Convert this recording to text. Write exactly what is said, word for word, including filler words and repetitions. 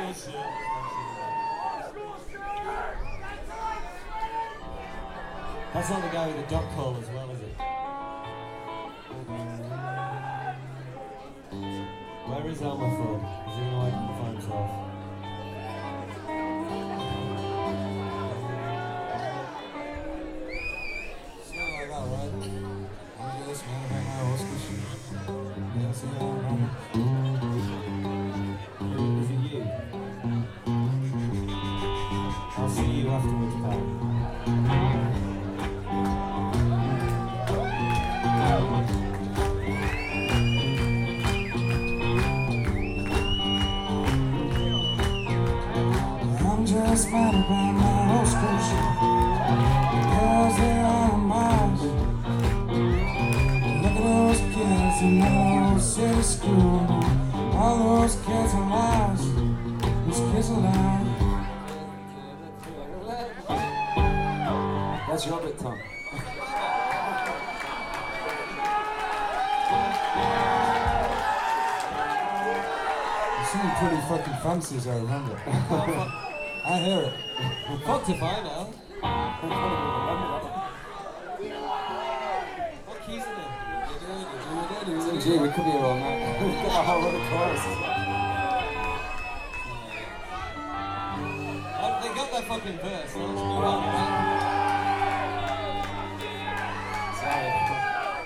That's not the guy with the dog call as well, is it? Where is Elmerford? Is he going to find himself? Something like that, right? I'm gonna listen to my old school shit. Yeah, see how I'm Is it you? I'll see you afterwards, pal. just mad about my old school shit, because they are mine. Look at those kids in that old city school. All those kids are lies. These kids are lies. That's your bit, Tom. You seem pretty fucking fancy, as I remember. I hear it. Fucked if I know. What keys are they? Gee, we could be here all night. We've got a whole other chorus as well. Uh, they got that fucking verse. Let's move on.